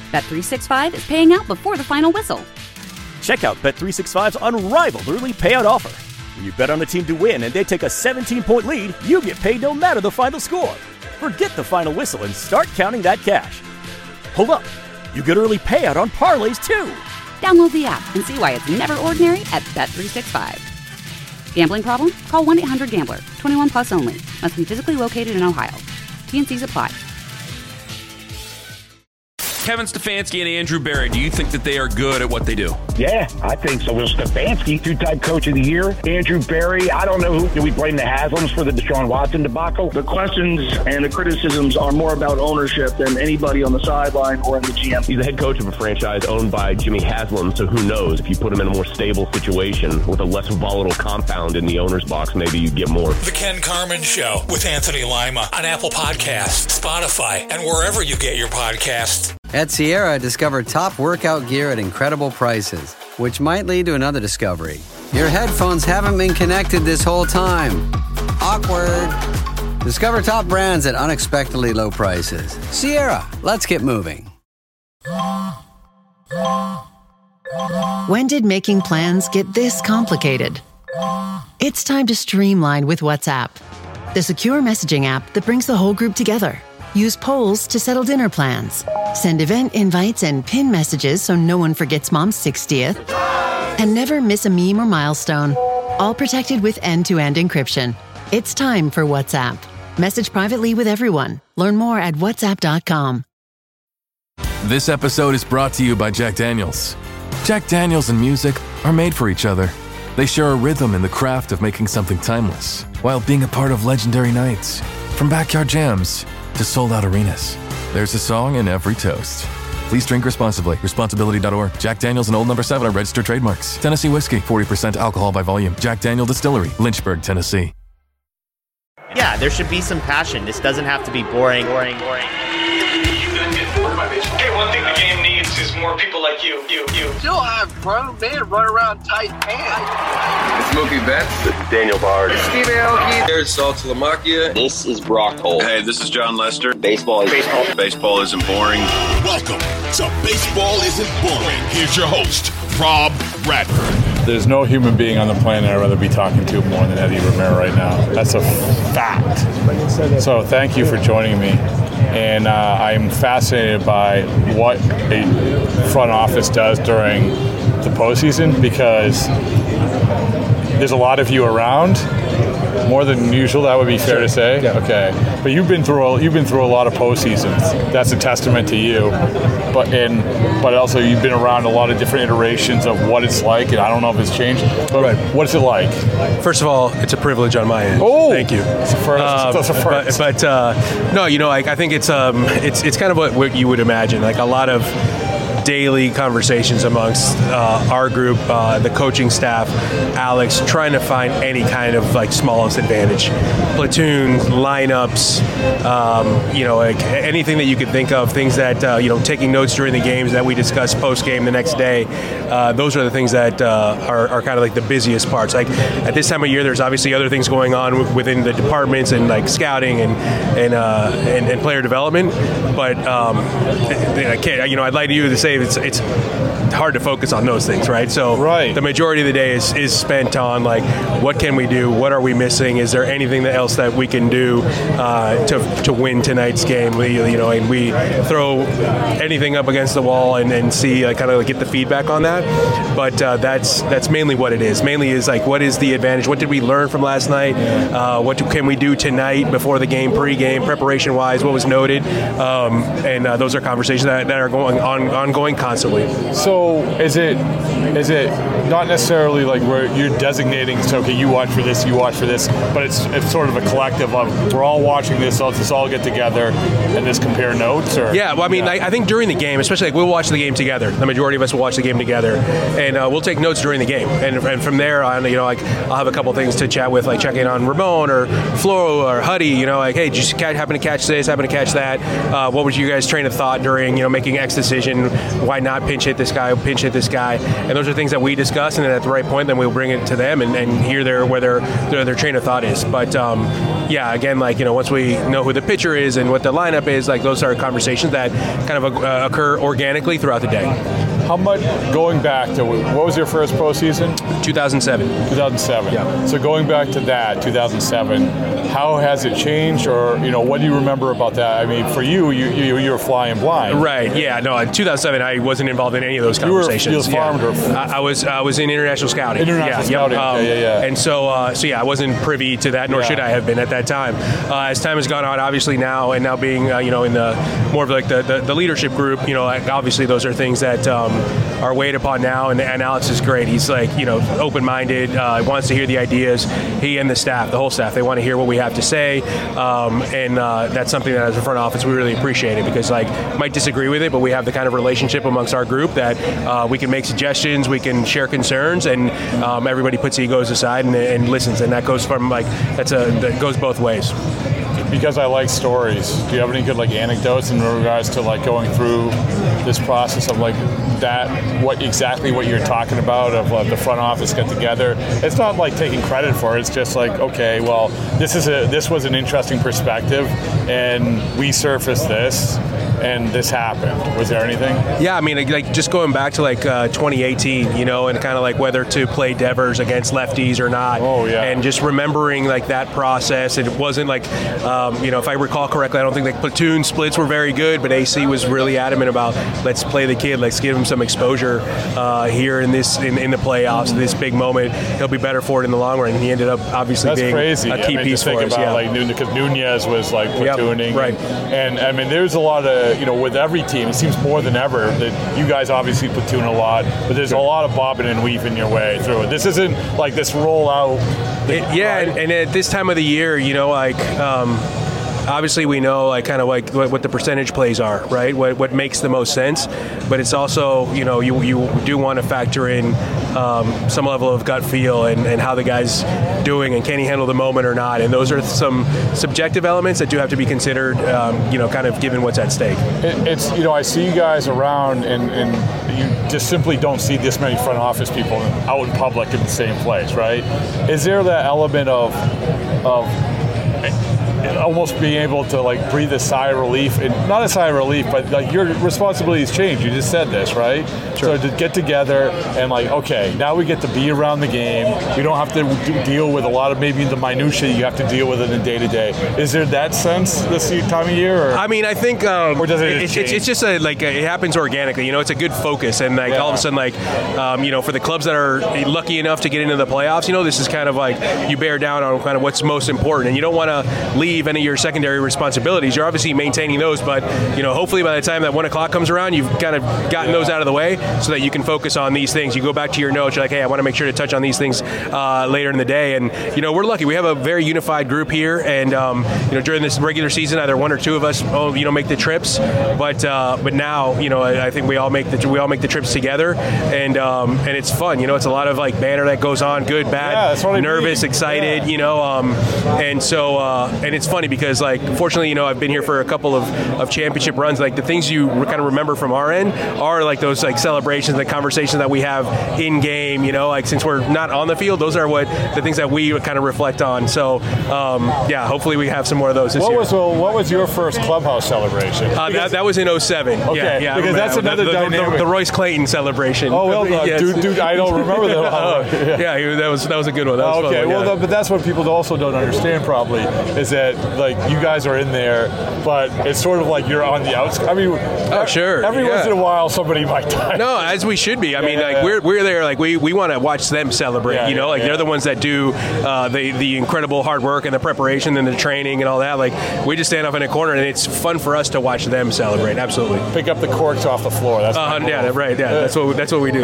Bet365 is paying out before the final whistle. Check out Bet365's unrivaled early payout offer. When you bet on a team to win and they take a 17-point lead, you get paid no matter the final score. Forget the final whistle and start counting that cash. Hold up. You get early payout on parlays, too. Download the app and see why it's never ordinary at Bet365. Gambling problem? Call 1-800-GAMBLER. 21 plus only. Must be physically located in Ohio. T&Cs apply. Kevin Stefanski and Andrew Berry, do you think that they are good at what they do? Yeah, I think so. Well, Stefanski, two-time coach of the year. Andrew Berry, I don't know who. Do we blame the Haslams for the Deshaun Watson debacle? The questions and the criticisms are more about ownership than anybody on the sideline or in the GM. He's the head coach of a franchise owned by Jimmy Haslam, so who knows? If you put him in a more stable situation with a less volatile compound in the owner's box, maybe you get more. The Ken Carman Show with Anthony Lima on Apple Podcasts, Spotify, and wherever you get your podcasts. At Sierra, discover top workout gear at incredible prices, which might lead to another discovery. Your headphones haven't been connected this whole time. Awkward. Discover top brands at unexpectedly low prices. Sierra, let's get moving. When did making plans get this complicated? It's time to streamline with WhatsApp, the secure messaging app that brings the whole group together. Use polls to settle dinner plans. Send event invites and pin messages so no one forgets Mom's 60th. And never miss a meme or milestone. All protected with end-to-end encryption. It's time for WhatsApp. Message privately with everyone. Learn more at whatsapp.com. This episode is brought to you by Jack Daniels. Jack Daniels and music are made for each other. They share a rhythm in the craft of making something timeless, while being a part of legendary nights. From backyard jams to sold-out arenas, there's a song in every toast. Please drink responsibly. Responsibility.org. Jack Daniels and Old No. 7 are registered trademarks. Tennessee whiskey, 40% alcohol by volume. Jack Daniel Distillery, Lynchburg, Tennessee. Yeah, there should be some passion. This doesn't have to be boring. Hey, one thing the game needs is more people like you. Still have grown men run around tight pants. It's Mookie Betts. This is Daniel Bard. Steve Aoki. There's Sal Talamacchia. This is Brock Holt. Hey, this is John Lester. Baseball isn't boring. Welcome to Baseball Isn't Boring. Here's your host, Rob Bradford. There's no human being on the planet I'd rather be talking to more than Eddie Romero right now. That's a fact. So thank you for joining me. And I'm fascinated by what a front office does during the postseason, because there's a lot of you around, more than usual. That would be fair to say. Yeah. Okay, but you've been through a lot of postseasons. That's a testament to you. But also you've been around a lot of different iterations of what it's like, and I don't know if it's changed. But right. What's it like? First of all, it's a privilege on my end. Oh, thank you. That's a first. But no, I think it's kind of what you would imagine, like a lot of daily conversations amongst our group, the coaching staff, Alex, trying to find any kind of like smallest advantage, platoons, lineups, like anything that you could think of, things that taking notes during the games that we discuss post game the next day. Those are the things that are kind of like the busiest parts. Like at this time of year, there's obviously other things going on within the departments and like scouting and player development, but I'd like you to say it's hard to focus on those things, right? So the majority of the day is spent on like, what can we do? What are we missing? Is there anything else that we can do to win tonight's game? And we throw anything up against the wall and see kind of get the feedback on that. But that's mainly what it is. Mainly is like, what is the advantage? What did we learn from last night? What can we do tonight before the game, pre-game, preparation-wise? What was noted? And those are conversations that are ongoing constantly. So is it not necessarily like where you're designating, so okay, you watch for this, but it's sort of a collective of we're all watching this, so let's all get together and just compare notes? Or yeah, well, I mean, I think during the game, especially like we'll watch the game together. The majority of us will watch the game together, and we'll take notes during the game. And from there on, like I'll have a couple things to chat with, like checking on Ramon or Flo or Huddy. Like, hey, did you happen to catch this? Happen to catch that? What was you guys' train of thought during making X decision? why not pinch hit this guy, and those are things that we discuss, and then at the right point, then we'll bring it to them and hear where their train of thought is. But again, once we know who the pitcher is and what the lineup is, those are conversations that kind of occur organically throughout the day. How much, going back to, what was your first postseason? 2007. 2007. Yeah. So going back to that, 2007, how has it changed, or what do you remember about that? I mean, for you were flying blind. Right. Yeah. No. In 2007, I wasn't involved in any of those conversations. You were farmed. I was in international scouting. Scouting. Yeah. And so I wasn't privy to that, nor should I have been at that time. As time has gone on, obviously now being in the more of the leadership group, obviously those are things that are weighed upon now. And Alex is great. He's open-minded, wants to hear the ideas. He and the staff, the whole staff, they want to hear what we have to say, and that's something that as a front office we really appreciate it, because might disagree with it, but we have the kind of relationship amongst our group that we can make suggestions, we can share concerns, and everybody puts egos aside and listens, and that goes from that goes both ways. Because I like stories, do you have any good anecdotes in regards to going through this process of what you're talking about, of the front office get together? It's not taking credit for it. It's just okay, well, this was an interesting perspective, and we surfaced this, and this happened. Was there anything? Yeah, I mean, just going back to 2018, and kind of whether to play Devers against lefties or not. Oh yeah. And just remembering that process. And it wasn't if I recall correctly, I don't think the platoon splits were very good, but AC was really adamant about let's play the kid, let's give him some exposure here in the playoffs, this big moment. He'll be better for it in the long run. And he ended up obviously being crazy. A key piece for us. Because Nunez was platooning, yep, right? And I mean, there's a lot of with every team, it seems more than ever that you guys obviously platoon a lot, but there's a lot of bobbing and weaving your way through it. This isn't this rollout. And at this time of the year, obviously we know what the percentage plays are, right? What makes the most sense, but it's also you do want to factor in some level of gut feel and how the guy's doing and can he handle the moment or not, and those are some subjective elements that do have to be considered, kind of given what's at stake. It's I see you guys around and you just simply don't see this many front office people out in public in the same place, right? Is there that element of almost being able to breathe a sigh of relief, and not a sigh of relief, but your responsibilities change. You just said this, right? Sure. So to get together and okay, now we get to be around the game. We don't have to deal with a lot of maybe the minutia you have to deal with in the day-to-day. Is there that sense this time of year? Or? I mean, I think or does it's just it happens organically. It's a good focus, and all of a sudden, for the clubs that are lucky enough to get into the playoffs, this is kind of you bear down on kind of what's most important, and you don't want to leave any of your secondary responsibilities. You're obviously maintaining those, but hopefully by the time that 1 o'clock comes around, you've kind of gotten those out of the way so that you can focus on these things. You go back to your notes, you're hey, I want to make sure to touch on these things later in the day. And we're lucky. We have a very unified group here, and during this regular season, either one or two of us make the trips, but now I think we all make the trips together, and it's fun. It's a lot of banner that goes on, good, bad, nervous, excited, and so and it's funny because fortunately I've been here for a couple of championship runs. The things you kind of remember from our end are those celebrations, the conversations that we have in game. Since we're not on the field, those are the things that we kind of reflect on. So hopefully we have some more of those this year. What was your first clubhouse celebration? That was in 2007. Okay, yeah, because that's another dynamic. The Royce Clayton celebration. Oh well, yes. dude, I don't remember that. That was a good one. That was okay, fun, well, but that's what people also don't understand probably is that you guys are in there, but it's sort of you're on the outside. I mean, sure. Every once in a while, somebody might die. No, as we should be. I mean, we're there. We want to watch them celebrate. They're the ones that do the incredible hard work and the preparation and the training and all that. We just stand up in a corner, and it's fun for us to watch them celebrate. Absolutely. Pick up the corks off the floor. That's right. Yeah, that's what we do.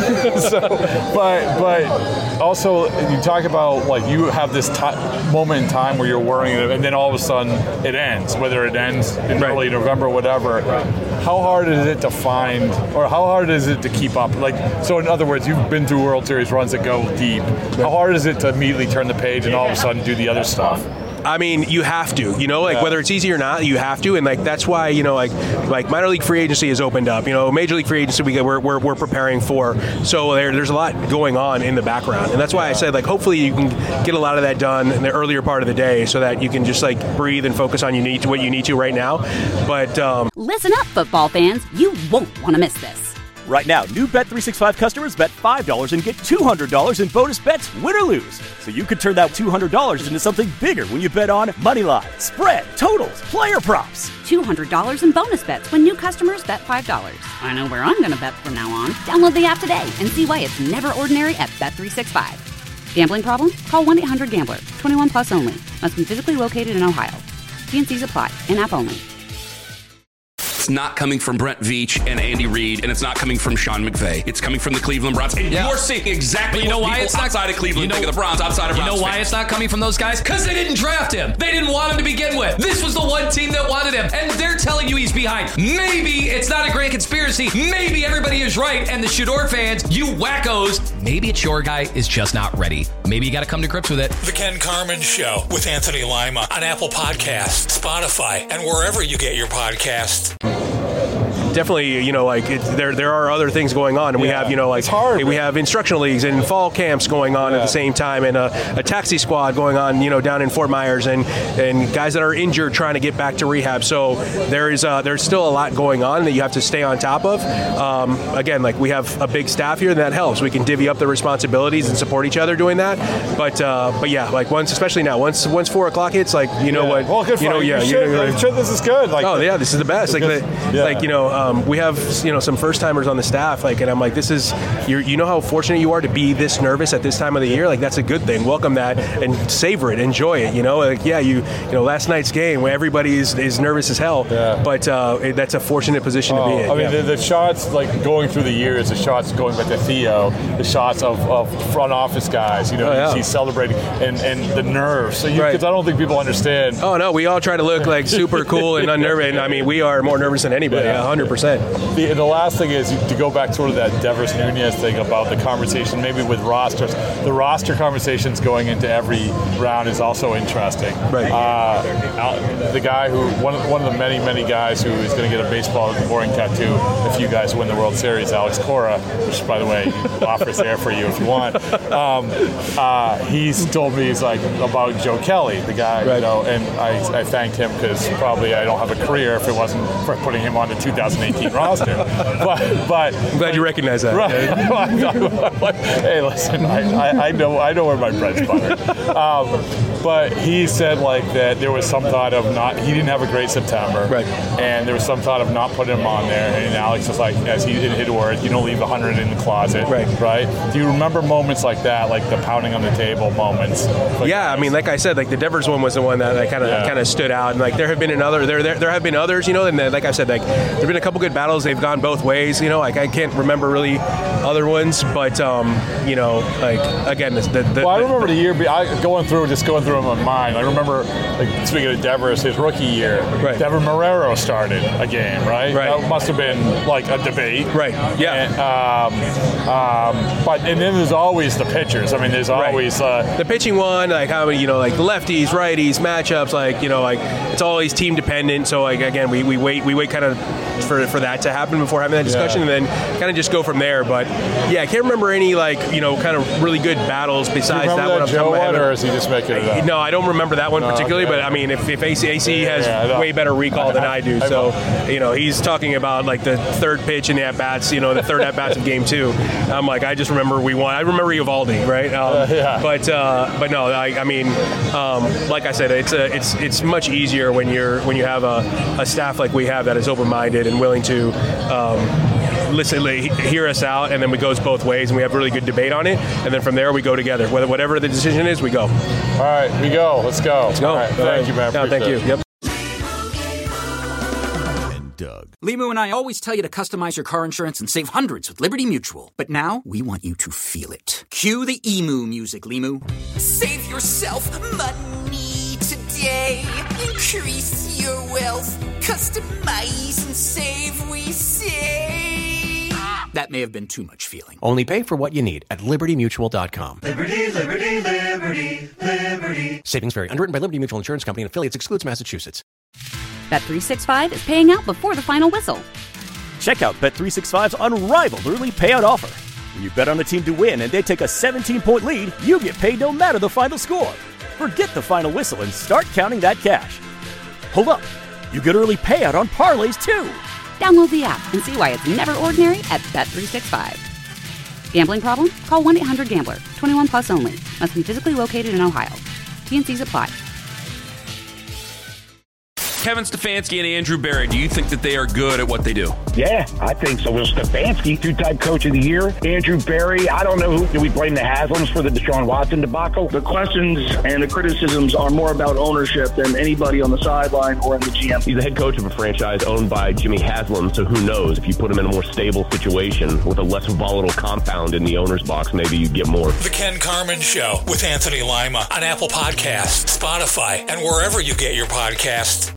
But also you talk about you have this moment in time where you're worrying, and then all of a sudden it ends. Whether it ends in early November, or whatever. How hard is it to find, or how hard is it to keep up? So in other words, you've been through World Series runs that go deep. How hard is it to immediately turn the page and all of a sudden do the other stuff? I mean, you have to, whether it's easy or not, you have to, and that's why, like minor league free agency has opened up, major league free agency we're preparing for, so there's a lot going on in the background, and that's why I said, hopefully you can get a lot of that done in the earlier part of the day, so that you can just breathe and focus on what you need to right now. But listen up, football fans, you won't want to miss this. Right now, new Bet365 customers bet $5 and get $200 in bonus bets, win or lose. So you could turn that $200 into something bigger when you bet on money line, spread, totals, player props. $200 in bonus bets when new customers bet $5. I know where I'm going to bet from now on. Download the app today and see why it's never ordinary at Bet365. Gambling problem? Call 1-800-GAMBLER. 21 plus only. Must be physically located in Ohio. T&Cs apply. In-app only. It's not coming from Brent Veach and Andy Reid, and it's not coming from Sean McVay. It's coming from the Cleveland Browns. And you're seeing exactly what people outside of Cleveland think of the Browns, outside of Browns. You know why it's not coming from those guys? Because they didn't draft him. They didn't want him to begin with. This was the one team that wanted him, and they're telling you he's behind. Maybe it's not a grand conspiracy. Maybe everybody is right, and the Shador fans, you wackos, maybe it's your guy is just not ready. Maybe you got to come to grips with it. The Ken Carman Show with Anthony Lima on Apple Podcasts, Spotify, and wherever you get your podcasts. Definitely, there are other things going on, and we have, it's hard. We have instructional leagues and fall camps going on at the same time, and a taxi squad going on, down in Fort Myers, and guys that are injured trying to get back to rehab. So there's still a lot going on that you have to stay on top of. Again, we have a big staff here, and that helps. We can divvy up the responsibilities and support each other doing that. But yeah, especially now, once 4 o'clock hits, what, well, good this is good. This is the best. We have some first timers on the staff, and I'm this is you know how fortunate you are to be this nervous at this time of the year. That's a good thing. Welcome that and savor it, enjoy it. Last night's game where everybody is nervous as hell, but that's a fortunate position to be in. I mean, the shots going through the years, the shots going back to Theo, the shots of front office guys, you see celebrating and the nerves. So because I don't think people understand. Oh no, we all try to look super cool and unnerving. I mean, we are more nervous than anybody. 100%. The last thing is to go back to sort of that Devers Nunez thing about the conversation, maybe with rosters. The roster conversations going into every round is also interesting. Right. The guy one of the many guys who is going to get a baseball boring tattoo if you guys win the World Series, Alex Cora, which by the way, offers there for you if you want. He's told me about Joe Kelly, the guy, and I thanked him because probably I don't have a career if it wasn't for putting him on the 2018 roster. But I'm glad you recognize that. Right. Hey, listen, I know where my bread's buttered. But he said that there was some thought of he didn't have a great September. Right. And there was some thought of not putting him on there. And Alex was as he in his words, you don't leave 100 in the closet. Right. Do you remember moments like that, the pounding on the table moments? Yeah, I mean, like I said, the Devers one was the one that kind of stood out. And there have been there have been others, and like I said, there've been a couple good battles. They've gone both ways, I can't remember really other ones, but again, I remember the year going through in my mind. I remember, speaking of Devers, his rookie year, Dever Marrero started a game, right? That must have been a debate, right? Yeah. And then there's always the pitchers. I mean, there's always the pitching one, how many, lefties, righties, matchups, it's always team dependent. So again, we wait kind of for that to happen before having that discussion, and then kind of just go from there. But yeah, I can't remember any kind of really good battles besides that one. Joe one, or is he just making it up? No, I don't remember that one particularly. Okay. But I mean, if AC has way better recall than I do, so he's talking about the third pitch in the at bats, the third at bats of Game 2. I'm I just remember we won. I remember Eovaldi, right? But no, I mean, like I said, it's much easier when you have a staff like we have that is open-minded and willing to listen, hear us out, and then it goes both ways, and we have really good debate on it, and then from there we go together. Whatever the decision is, we go. All right, we go. Let's go. Let's go. All right, thank you, man. No, thank you. Yep. Doug. Limu and I always tell you to customize your car insurance and save hundreds with Liberty Mutual. But now, we want you to feel it. Cue the emu music, Limu. Save yourself money today. Increase your wealth. Customize and save, we say. That may have been too much feeling. Only pay for what you need at LibertyMutual.com. Liberty, liberty, liberty, liberty. Savings vary. Underwritten by Liberty Mutual Insurance Company and affiliates. Excludes Massachusetts. Bet365 is paying out before the final whistle. Check out Bet365's unrivaled early payout offer. When you bet on a team to win and they take a 17-point lead, you get paid no matter the final score. Forget the final whistle and start counting that cash. Hold up. You get early payout on parlays, too. Download the app and see why it's never ordinary at Bet365. Gambling problem? Call 1-800-GAMBLER. 21 plus only. Must be physically located in Ohio. T&Cs apply. Kevin Stefanski and Andrew Berry, do you think that they are good at what they do? Yeah, I think so. Well, Stefanski, two-time coach of the year. Andrew Berry, I don't know who. Do we blame the Haslams for the Deshaun Watson debacle? The questions and the criticisms are more about ownership than anybody on the sideline or in the GM. He's the head coach of a franchise owned by Jimmy Haslam, so who knows? If you put him in a more stable situation with a less volatile compound in the owner's box, maybe you'd get more. The Ken Carman Show with Anthony Lima on Apple Podcasts, Spotify, and wherever you get your podcasts.